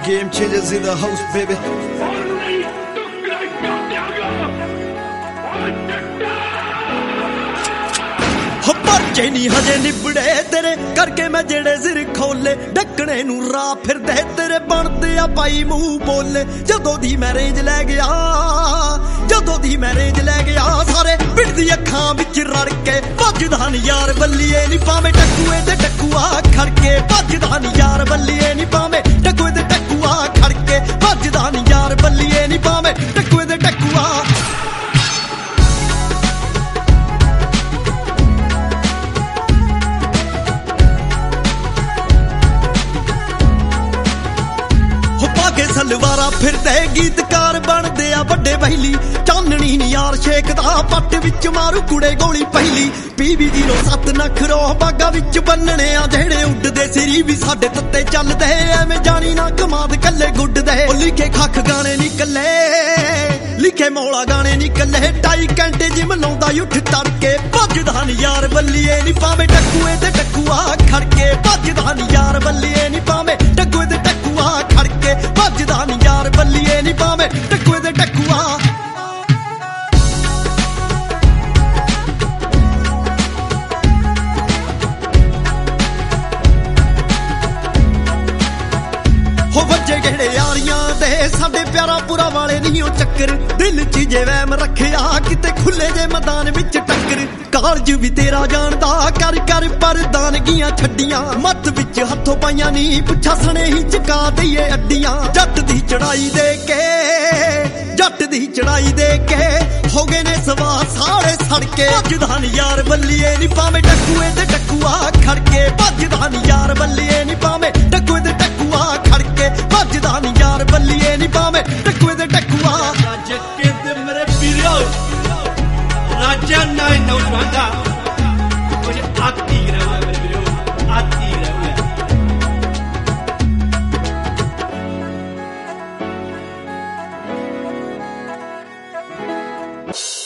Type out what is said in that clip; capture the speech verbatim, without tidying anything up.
Game changers in the house, baby. ਭੱਜੇ ਨੀ ਹਜੇ ਨਿਬੜੇ ਤੇਰੇ ਕਰਕੇ ਮੈਂ ਜਿਹੜੇ ਸਿਰ ਖੋਲੇ ਢੱਕਣੇ ਨੂੰ ਰਾਹ ਫਿਰਦੇ ਤੇਰੇ ਬਣਦੇ ਆ ਪਾਈ ਮੂੰਹ ਬੋਲੇ ਜਦੋਂ ਦੀ ਮੈਰਿਜ ਲੈ ਗਿਆ ਜਦੋਂ ਦੀ ਮੈਰਿਜ ਲੈ ਗਿਆ ਸਾਰੇ ਪਿੰਡ ਦੀ ਅੱਖਾਂ ਵਿੱਚ ਰੜ ਕੇ ਭੱਜਦਾ ਨੀ ਯਾਰ ਬੱਲੀਏ ਨੀ ਪਾਵੇਂ ਟੱਕੂਏ ਤੇ ਟੱਕੂਆ ਖੜਕੇ ਭੱਜਦਾ ਨੀ ਯਾਰ ਬੱਲੀਏ ਨੀ ਪਾਵੇਂ ਟੱਕੂਏ ਤੇ ਟੱਕੂਆ ਖੜਕੇ ਭੱਜਦਾ ਨੀ ਯਾਰ ਬੱਲੀਏ ਨੀ ਪਾਵੇਂ ਟੱਕੂਏ ਤੇ ਟੱਕੂਆ ਸਲਵਾਰਾ ਫਿਰਦੇ ਗੀਤਕਾਰ ਬਣਦੇ ਆ ਵੱਡੇ ਬਹਿਲੀ ਚਾਨਣੀ ਨੀ ਯਾਰ ਸ਼ੇਕਦਾ ਪੱਟ ਵਿੱਚ ਮਾਰੂ ਕੁੜੇ ਗੋਲੀ ਪਹਿਲੀ ਪੀਵੀ ਜ਼ੀਰੋ ਸੱਤ ਨਖਰੋ ਬਾਗਾ ਵਿੱਚ ਬੰਨਣੇ ਆ ਜਿਹੜੇ ਉੱਡਦੇ ਸਿਰੀ ਵੀ ਸਾਡੇ ਤੱਤੇ ਚੱਲਦੇ ਐਵੇਂ ਜਾਣੀ ਨਾ ਕਮਾਦ ਕੱਲੇ ਗੁੱਡਦੇ ਉਹ ਲਿਖੇ ਖੱਖ ਗਾਣੇ ਨੀ ਕੱਲੇ ਲਿਖੇ ਮੌਲਾ ਗਾਣੇ ਨੀ ਕੱਲੇ ਢਾਈ ਘੰਟੇ ਜਿਮ ਲਾਉਂਦਾ ਉੱਠ ਤੜਕੇ ਭੱਜਦਾ ਨੀ ਯਾਰ ਬੱਲੀਏ ਨੀ ਪਾਵੇਂ ਟੱਕੂਏ ਤੇ ਟੱਕੂਆ ਖੜਕੇ ਭੱਜਦਾ ਨੀ ਯਾਰ ਬੱਲੀਏ ਨੀ ਪਾਵੇਂ ਟੱਕੂਏ ਤੇ ਟੱਕੂਆ ਖੜਕੇ ਭੱਜਦਾ ਨੀ ਯਾਰ ਬੱਲੀਏ ਨੀ ਪਾਵੇਂ ਟੱਕੂਏ ਤੇ ਟੱਕੂਆ ਹੋ ਵੱਜੇ ਗਹਿੜੇ ਯਾਰੀਆਂ ਦੇ ਸਾਡੇ ਪਿਆਰਾ ਪੁਰਾ ਵਾਲੇ ਨਹੀਂ ਉਹ ਚੱਕਰ ਦਿਲ 'ਚ ਜੇ ਵਹਿਮ ਰੱਖਿਆ ਕਿਤੇ ਖੁੱਲੇ ਜੇ ਮੈਦਾਨ ਵਿੱਚ ਟੱਕਰ ਕਾਲਜ ਵੀ ਤੇਰਾ ਜਾਣਦਾ ਕਰ ਕਰ ਪਰਦਾਨਗੀਆਂ ਛੱਡੀਆਂ ਮੱਤ ਵਿੱਚ ਹੱਥੋਂ ਪਾਈਆਂ ਨੀ ਪੁੱਛਾ ਸਣੇ ਹੀ ਚਕਾ ਦਈਏ ਅੱਡੀਆਂ ਜੱਟ ਦੀ ਚੜਾਈ ਦੇ ਕੇ ਜੱਟ ਦੀ ਚੜਾਈ ਦੇ ਕੇ ਹੋ ਗਏ ਨੇ ਸਵਾ ਸਾਰੇ ਸੜਕੇ ਭੱਜਦਾ ਨੀ ਯਾਰ ਬੱਲੀਏ ਨੀ ਪਾਵੇਂ ਟੱਕੂਏ ਤੇ ਟੱਕੂਆ ਖੜਕੇ ਭੱਜਦਾ ਨੀ ਯਾਰ ਬੱਲੀਏ ਨੀ ਪਾਵੇਂ ਟੱਕੂਏ ਤੇ ਟੱਕੂਆ ਖੜਕੇ ਭੱਜਦਾ ਨੀ ਯਾਰ ਬੱਲੀਏ ਨੀ ਪਾਵੇਂ ਟੱਕੂਏ ਤੇ ਟੱਕੂਆ ਜੱਕੇ ਤੇ ਮੇਰੇ ਵੀਰੋ ਰਾਜਾ ਨਾ ਨੌਜਵਾਨਾ ਕੁਝ ਆਤੀ ਰਹੂਗਾ ਮੇਰੇ ਵੀਰੋ ਆਤੀ ਰਹੂਗਾ